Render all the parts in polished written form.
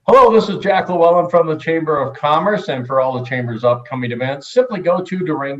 Hello, this is Jack Llewellyn from the Chamber of Commerce, and for all the Chamber's upcoming events, simply go to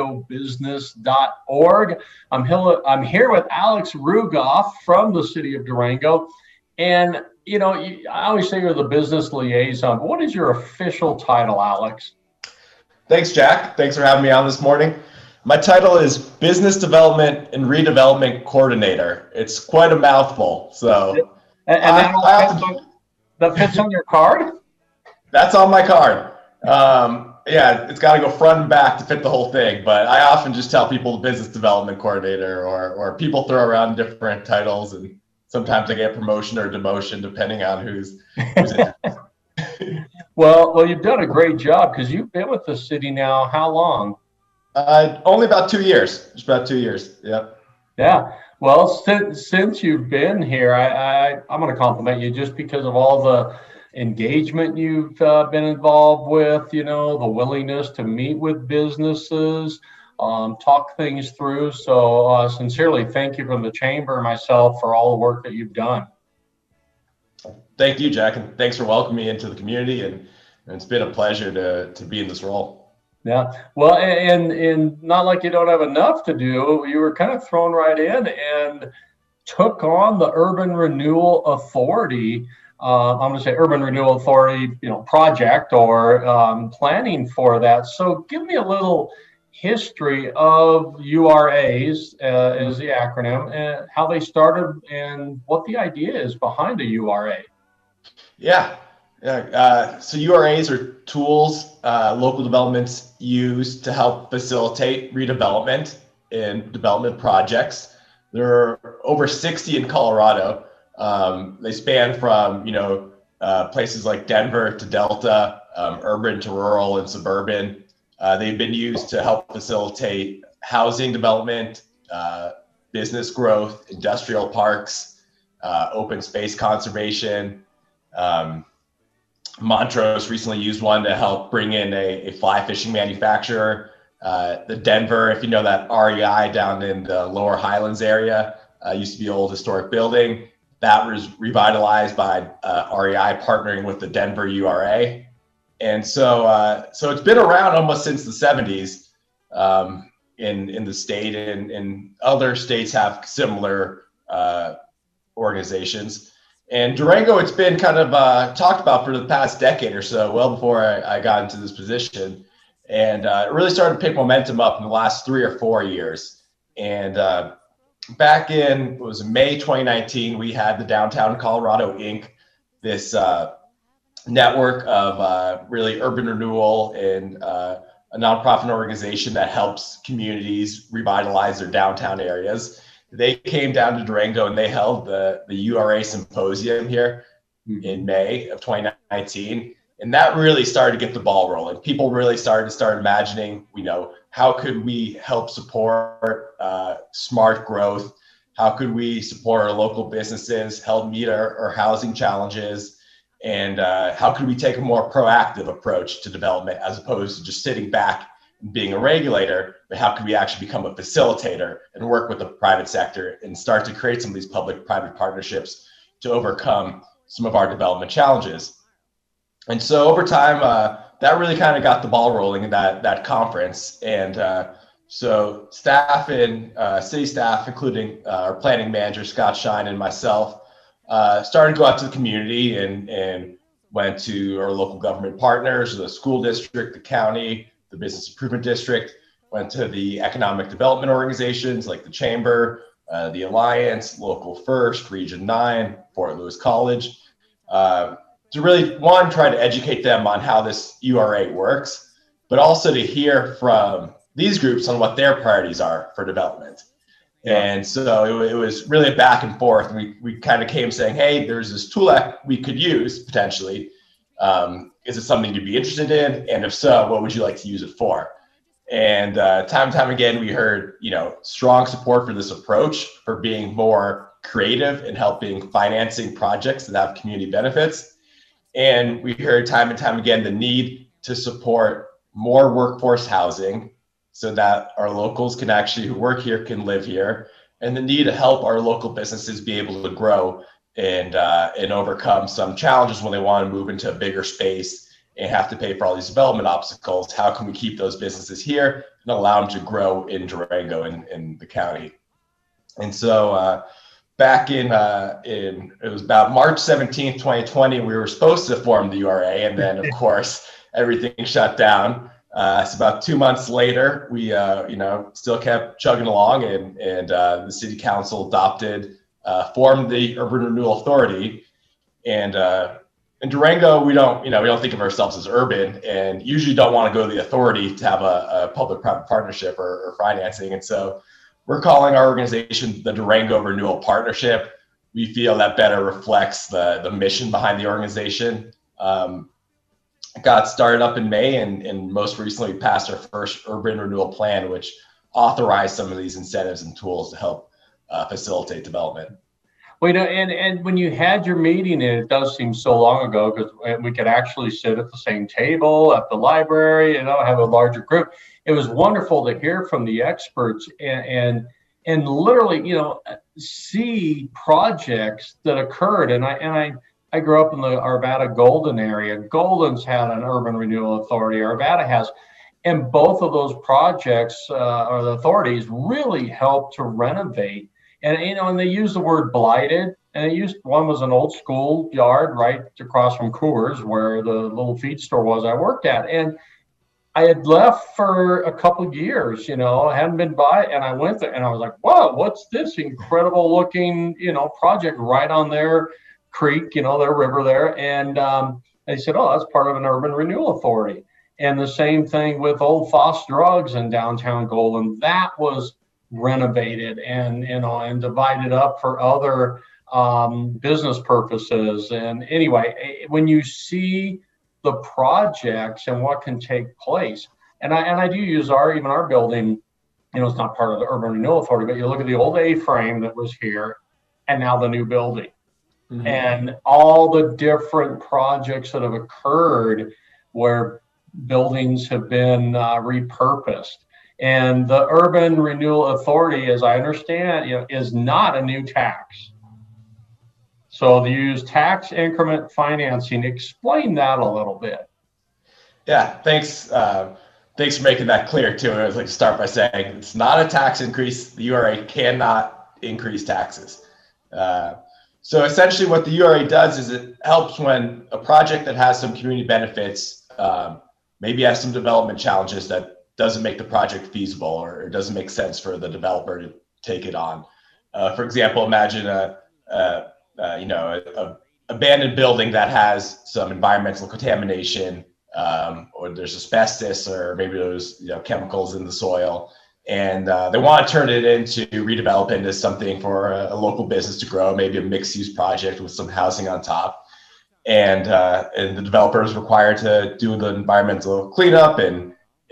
durangobusiness.org. I'm here with Alex Rugoff from the city of Durango. And, I always say you're the business liaison. What is your official title, Alex? Thanks, Jack. Thanks for having me on this morning. My title is Business Development and Redevelopment Coordinator. It's quite a mouthful, so And I, that all I fits have to. on, that fits on your card? That's on my card. Yeah, it's got to go front and back to fit the whole thing. But I often just tell people Business Development Coordinator, or people throw around different titles, and sometimes I get promotion or demotion depending on who's in. Well, you've done a great job because you've been with the city now how long? Only about 2 years, just about 2 years. Yep. Yeah. Well, since you've been here, I'm going to compliment you just because of all the engagement you've been involved with. The willingness to meet with businesses, talk things through. So, sincerely, thank you from the chamber and myself for all the work that you've done. Thank you, Jack, and thanks for welcoming me into the community. And it's been a pleasure to be in this role. Yeah. Well, and not like you don't have enough to do. You were kind of thrown right in and took on the Urban Renewal Authority. I'm going to say Urban Renewal Authority, project or planning for that. So, give me a little history of URAs, is the acronym, and how they started and what the idea is behind a URA. Yeah, yeah. So URAs are tools local developments use to help facilitate redevelopment and development projects. There are over 60 in Colorado. They span from places like Denver to Delta, urban to rural and suburban. They've been used to help facilitate housing development, business growth, industrial parks, open space conservation. Montrose recently used one to help bring in a fly fishing manufacturer. The Denver, if you know that REI down in the Lower Highlands area, used to be an old historic building. That was revitalized by REI partnering with the Denver URA. And so it's been around almost since the 70s in the state, and other states have similar organizations. And Durango, it's been kind of talked about for the past decade or so, well before I got into this position. And it really started to pick momentum up in the last 3 or 4 years. And back in, it was May 2019, we had the Downtown Colorado Inc., this network of really urban renewal and a nonprofit organization that helps communities revitalize their downtown areas. They came down to Durango and they held the URA symposium here in May of 2019. And that really started to get the ball rolling. People really started imagining, how could we help support smart growth? How could we support our local businesses, help meet our housing challenges? And how could we take a more proactive approach to development as opposed to just sitting back and being a regulator, but how could we actually become a facilitator and work with the private sector and start to create some of these public-private partnerships to overcome some of our development challenges? And so over time, that really kind of got the ball rolling in that conference. And so staff and city staff, including our planning manager, Scott Shine, and myself, started to go out to the community and went to our local government partners, the school district, the county, the business improvement district, went to the economic development organizations like the Chamber, the Alliance, Local First, Region 9, Fort Lewis College, to really, one, try to educate them on how this URA works, but also to hear from these groups on what their priorities are for development. And so it was really a back and forth. We kind of came saying, hey, there's this tool that we could use potentially. Is it something you'd be interested in? And if so, what would you like to use it for? And time and time again, we heard, strong support for this approach for being more creative and helping financing projects that have community benefits. And we heard time and time again the need to support more workforce housing so that our locals can actually, who work here, can live here, and the need to help our local businesses be able to grow and overcome some challenges when they want to move into a bigger space and have to pay for all these development obstacles. How can we keep those businesses here and allow them to grow in Durango in the county? And so back in it was about March 17th, 2020, we were supposed to form the URA, and then of course everything shut down. So about 2 months later, we still kept chugging along, and the city council formed the Urban Renewal Authority. And in Durango, we don't think of ourselves as urban, and usually don't want to go to the authority to have a public-private partnership or financing. And so we're calling our organization the Durango Renewal Partnership. We feel that better reflects the mission behind the organization. Got started up in May, and most recently we passed our first urban renewal plan, which authorized some of these incentives and tools to help facilitate development. Well, and when you had your meeting, and it does seem so long ago, because we could actually sit at the same table at the library, have a larger group. It was wonderful to hear from the experts and literally, see projects that occurred. And I grew up in the Arvada Golden area. Golden's had an urban renewal authority. Arvada has, and both of those projects or the authorities really helped to renovate. And they use the word blighted, and one was an old school yard right across from Coors, where the little feed store was I worked at. And I had left for a couple of years, I hadn't been by, and I went there and I was like, whoa, what's this incredible looking, project right on their creek, their river there. And they said, oh, that's part of an urban renewal authority. And the same thing with Old Foss Drugs in downtown Golden. That was renovated and divided up for other business purposes. And anyway, when you see the projects and what can take place, and I do use our building, it's not part of the Urban Renewal Authority, but you look at the old A-frame that was here and now the new building. Mm-hmm. And all the different projects that have occurred where buildings have been repurposed. And the Urban Renewal Authority, as I understand, is not a new tax. So they use tax increment financing. Explain that a little bit. Yeah, thanks. Thanks for making that clear too. I was like to start by saying it's not a tax increase. The URA cannot increase taxes. So essentially what the URA does is it helps when a project that has some community benefits, maybe has some development challenges that doesn't make the project feasible or it doesn't make sense for the developer to take it on. For example, imagine a abandoned building that has some environmental contamination, or there's asbestos, or maybe there's chemicals in the soil, and they want to turn it into redevelop into something for a local business to grow, maybe a mixed-use project with some housing on top. And the developer is required to do the environmental cleanup and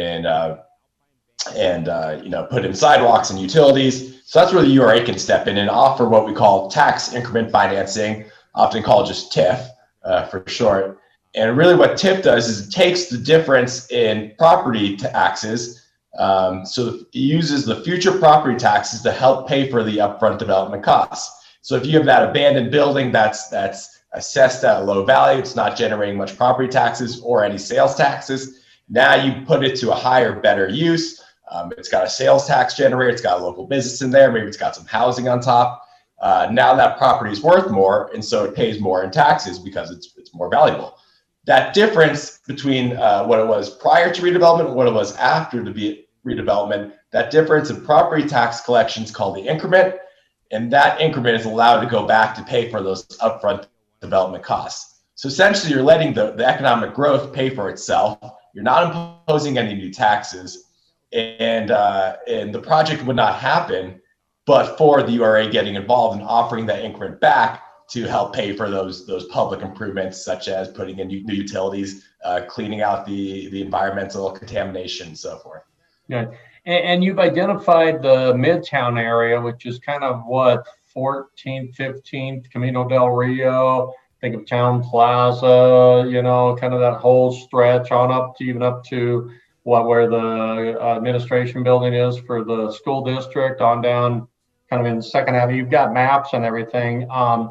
put in sidewalks and utilities. So that's where the URA can step in and offer what we call tax increment financing, often called just TIF for short. And really what TIF does is it takes the difference in property taxes. So it uses the future property taxes to help pay for the upfront development costs. So if you have that abandoned building that's assessed at a low value, it's not generating much property taxes or any sales taxes. Now you put it to a higher, better use. It's got a sales tax generator. It's got a local business in there. Maybe it's got some housing on top. Now that property is worth more, and so it pays more in taxes because it's more valuable. That difference between what it was prior to redevelopment and what it was after the redevelopment, that difference in property tax collection is called the increment, and that increment is allowed to go back to pay for those upfront development costs. So essentially, you're letting the economic growth pay for itself. You're not imposing any new taxes, and the project would not happen but for the URA getting involved and offering that increment back to help pay for those public improvements, such as putting in new utilities, cleaning out the environmental contamination, and so forth. Yeah, and you've identified the Midtown area, which is kind of what 14th, 15th, Camino del Rio. Think of Town Plaza, kind of that whole stretch on up to where the administration building is for the school district, on down kind of in Second Avenue. You've got maps and everything.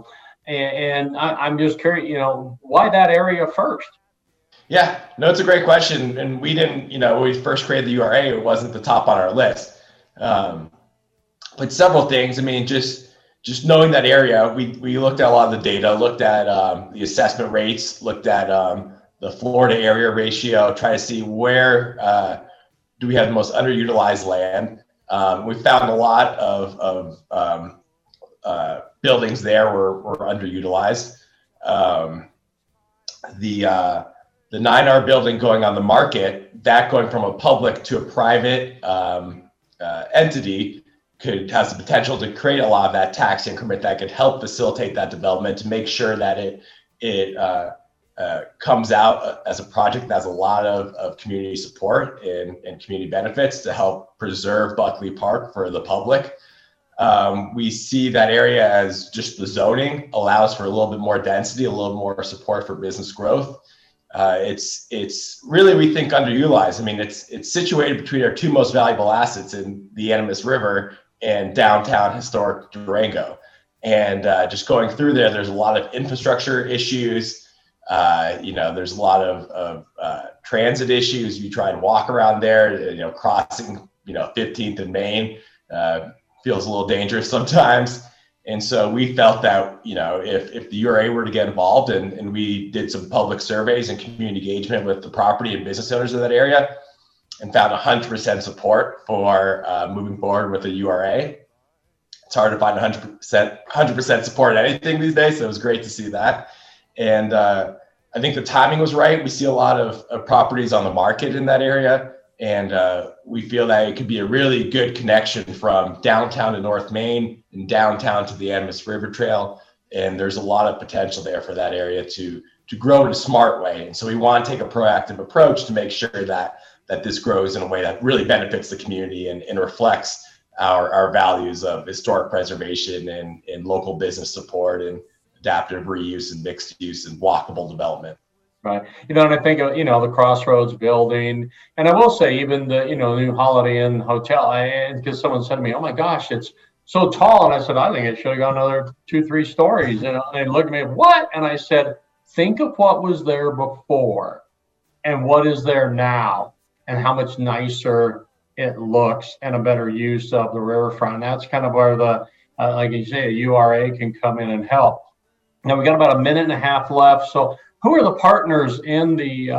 And I'm just curious, why that area first? Yeah, no, it's a great question. And we didn't, when we first created the URA, it wasn't the top on our list. But several things. I mean, just knowing that area, we looked at a lot of the data, looked at the assessment rates, looked at the Florida area ratio, try to see where do we have the most underutilized land. We found a lot of buildings there were underutilized. The 9R building going on the market, that going from a public to a private entity has the potential to create a lot of that tax increment that could help facilitate that development to make sure that it comes out as a project that has a lot of community support and community benefits to help preserve Buckley Park for the public. We see that area as just the zoning allows for a little bit more density, a little more support for business growth. It's really, we think, underutilized. I mean, it's situated between our two most valuable assets in the Animas River and downtown historic Durango. And just going through there's a lot of infrastructure issues. There's a lot of transit issues. You try and walk around there, crossing, 15th and Main feels a little dangerous sometimes. And so we felt that, if the URA were to get involved and we did some public surveys and community engagement with the property and business owners in that area and found 100% support for moving forward with the URA. It's hard to find 100% support at anything these days. So it was great to see that. And I think the timing was right. We see a lot of properties on the market in that area. And we feel that it could be a really good connection from downtown to North Main and downtown to the Animas River Trail. And there's a lot of potential there for that area to grow in a smart way. And so we want to take a proactive approach to make sure that this grows in a way that really benefits the community and reflects our values of historic preservation and local business support and adaptive reuse and mixed use and walkable development. Right. And I think of, the Crossroads building, and I will say even the, new Holiday Inn Hotel, because someone said to me, oh my gosh, it's so tall. And I said, I think it should have gone another 2-3 stories. And they looked at me, what? And I said, think of what was there before and what is there now and how much nicer it looks and a better use of the riverfront. And that's kind of where the, like you say, a URA can come in and help. Now we got about a minute and a half left. So who are the partners in the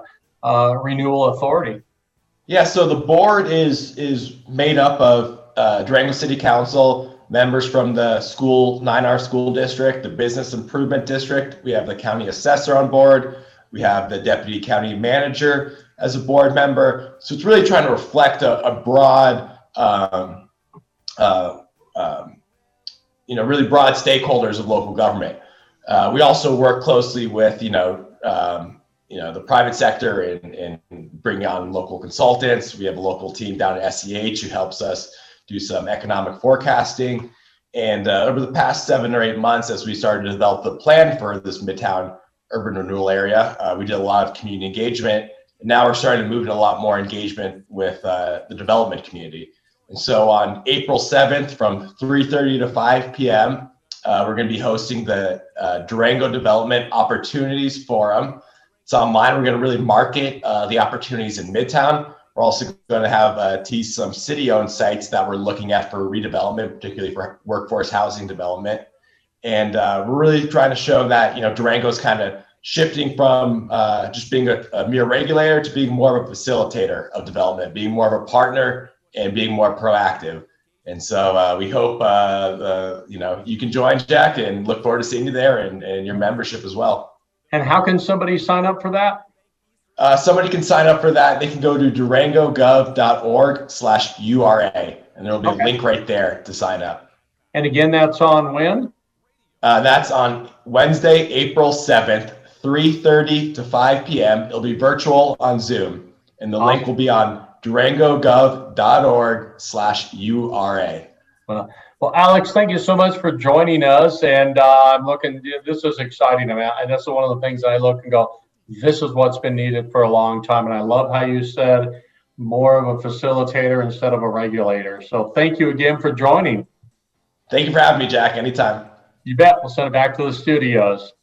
Renewal Authority? Yeah, so the board is made up of Durango City Council, members from the 9R school district, the Business Improvement District. We have the county assessor on board. We have the deputy county manager as a board member. So it's really trying to reflect a broad, really broad stakeholders of local government. We also work closely with, the private sector and bring on local consultants. We have a local team down at SEH who helps us do some economic forecasting. And over the past 7 or 8 months, as we started to develop the plan for this Midtown urban renewal area, we did a lot of community engagement. And now we're starting to move to a lot more engagement with the development community. And so on April 7th from 3:30 to 5 p.m., we're going to be hosting the Durango Development Opportunities Forum. It's online. We're going to really market the opportunities in Midtown. We're also going to have tease some city-owned sites that we're looking at for redevelopment, particularly for workforce housing development. And we're really trying to show that, Durango is kind of shifting from just being a mere regulator to being more of a facilitator of development, being more of a partner and being more proactive. And so we hope, you can join, Jack, and look forward to seeing you there and your membership as well. And how can somebody sign up for that? Somebody can sign up for that. They can go to durangogov.org/URA, and there will be a link right there to sign up. And again, that's on when? That's on Wednesday, April 7th, 3:30 to 5 p.m. It'll be virtual on Zoom, and the link will be on durangogov.org/URA. Well, Alex, thank you so much for joining us. And I'm looking, this is exciting. I mean, that's one of the things I look and go, this is what's been needed for a long time. And I love how you said more of a facilitator instead of a regulator. So thank you again for joining. Thank you for having me, Jack. Anytime. You bet. We'll send it back to the studios.